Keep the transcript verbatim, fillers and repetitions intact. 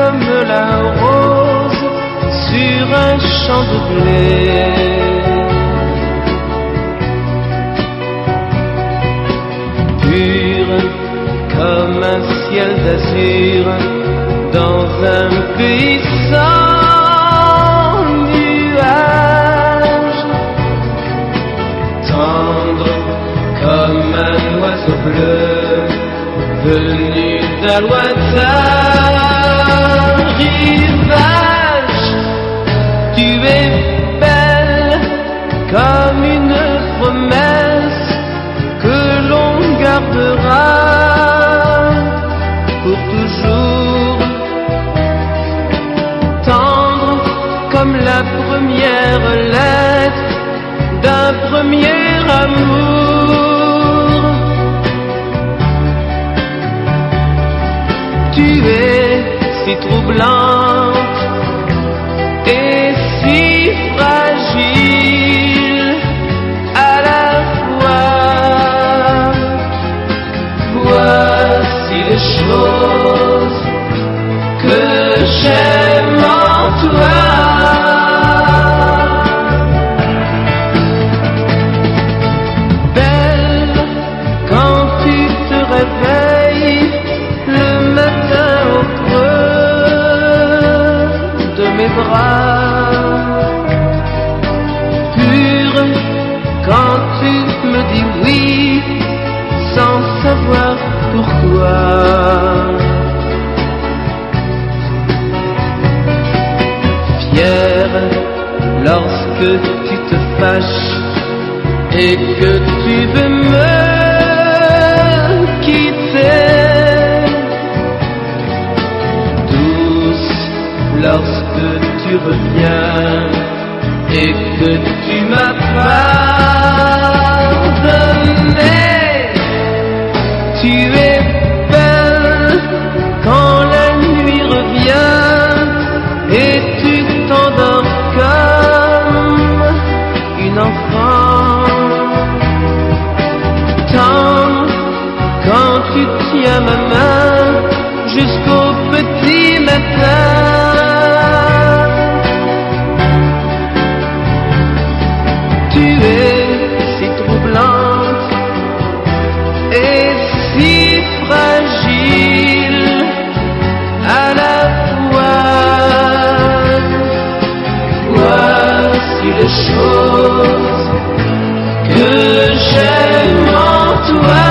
comme la rose sur un champ de blé. Pure comme un ciel d'azur dans un pays sans nuages. Tendre comme un oiseau bleu venu d'un lointain rivage. Tu es belle comme une promesse que l'on gardera pour toujours. Tendre comme la première lettre d'un premier amour. Tu es si troublante et si fragile à la fois. Voici les choses que j'aime en toi. Belle quand tu te réveilles le matin au creux de mes bras. Pure quand tu me dis oui sans savoir pourquoi. Fière lorsque tu te fâches et que tu veux me quitter. Douce lorsque tu reviens et que tu m'as pardonné. Tu es belle quand la nuit revient et tu t'endors comme une enfant. Tendre quand tu tiens ma main jusqu'au petit matin. Tu es si troublante et si fragile à la fois. Voici les choses que j'aime en toi.